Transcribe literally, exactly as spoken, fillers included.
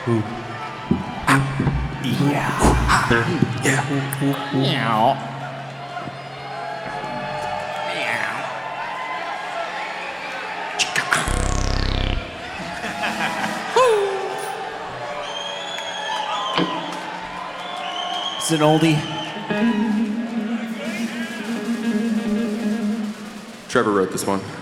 Ooh. Yeah. Yeah. Meow. It's an oldie. Trevor wrote this one.